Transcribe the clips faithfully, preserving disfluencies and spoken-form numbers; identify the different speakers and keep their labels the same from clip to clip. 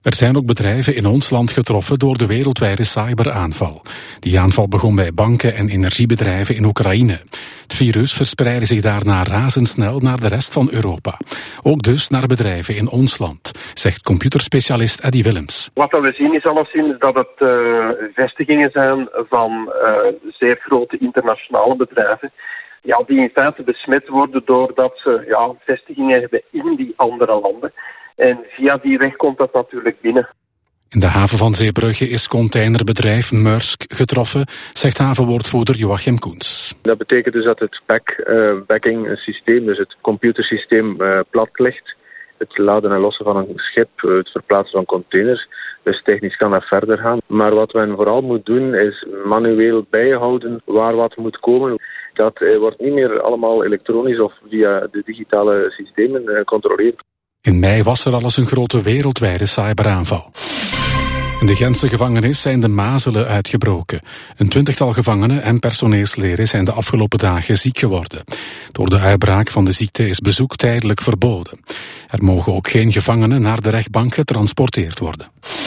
Speaker 1: Er zijn ook bedrijven in ons land getroffen door de wereldwijde cyberaanval. Die aanval begon bij banken en energiebedrijven in Oekraïne. Het virus verspreidde zich daarna razendsnel naar de rest van Europa. Ook dus naar bedrijven in ons land, zegt computerspecialist Eddy Willems.
Speaker 2: Wat we zien is alleszins dat het uh, vestigingen zijn van uh, zeer grote internationale bedrijven. Ja, die in feite besmet worden doordat ze ja, vestigingen hebben in die andere landen. En via die weg komt dat natuurlijk binnen.
Speaker 1: In de haven van Zeebrugge is containerbedrijf Maersk getroffen, zegt havenwoordvoerder Joachim Koens.
Speaker 3: Dat betekent dus dat het back, uh, backing systeem, dus het computersysteem, uh, plat ligt. Het laden en lossen van een schip, uh, het verplaatsen van containers. Dus technisch kan dat verder gaan. Maar wat men vooral moet doen is manueel bijhouden waar wat moet komen. Dat uh, wordt niet meer allemaal elektronisch of via de digitale systemen uh, gecontroleerd.
Speaker 1: In mei was er al eens een grote wereldwijde cyberaanval. In de Gentse gevangenis zijn de mazelen uitgebroken. Een twintigtal gevangenen en personeelsleden zijn de afgelopen dagen ziek geworden. Door de uitbraak van de ziekte is bezoek tijdelijk verboden. Er mogen ook geen gevangenen naar de rechtbank getransporteerd worden.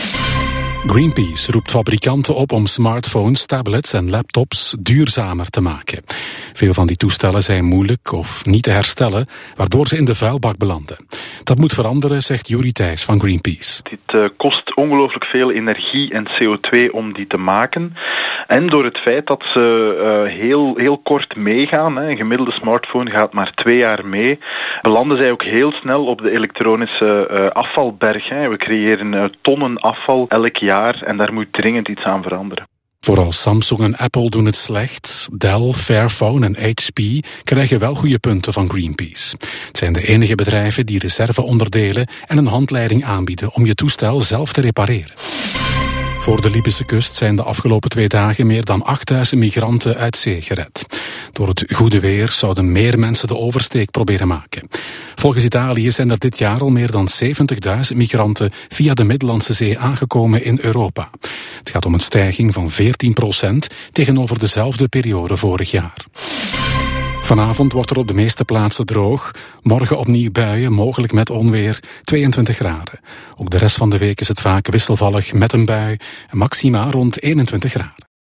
Speaker 1: Greenpeace roept fabrikanten op om smartphones, tablets en laptops duurzamer te maken. Veel van die toestellen zijn moeilijk of niet te herstellen, waardoor ze in de vuilbak belanden. Dat moet veranderen, zegt Juri Thijs van Greenpeace.
Speaker 4: Dit uh, kost ongelooflijk veel energie en C O twee om die te maken. En door het feit dat ze uh, heel, heel kort meegaan, hè, een gemiddelde smartphone gaat maar twee jaar mee, belanden zij ook heel snel op de elektronische uh, afvalberg. Hè. We creëren uh, tonnen afval elk jaar en daar moet dringend iets aan veranderen.
Speaker 1: Vooral Samsung en Apple doen het slecht. Dell, Fairphone en H P krijgen wel goede punten van Greenpeace. Het zijn de enige bedrijven die reserveonderdelen en een handleiding aanbieden om je toestel zelf te repareren. Voor de Libische kust zijn de afgelopen twee dagen meer dan achtduizend migranten uit zee gered. Door het goede weer zouden meer mensen de oversteek proberen maken. Volgens Italië zijn er dit jaar al meer dan zeventigduizend migranten via de Middellandse Zee aangekomen in Europa. Het gaat om een stijging van veertien procent tegenover dezelfde periode vorig jaar. Vanavond wordt er op de meeste plaatsen droog. Morgen opnieuw buien, mogelijk met onweer, tweeëntwintig graden. Ook de rest van de week is het vaak wisselvallig met een bui, maxima rond eenentwintig graden.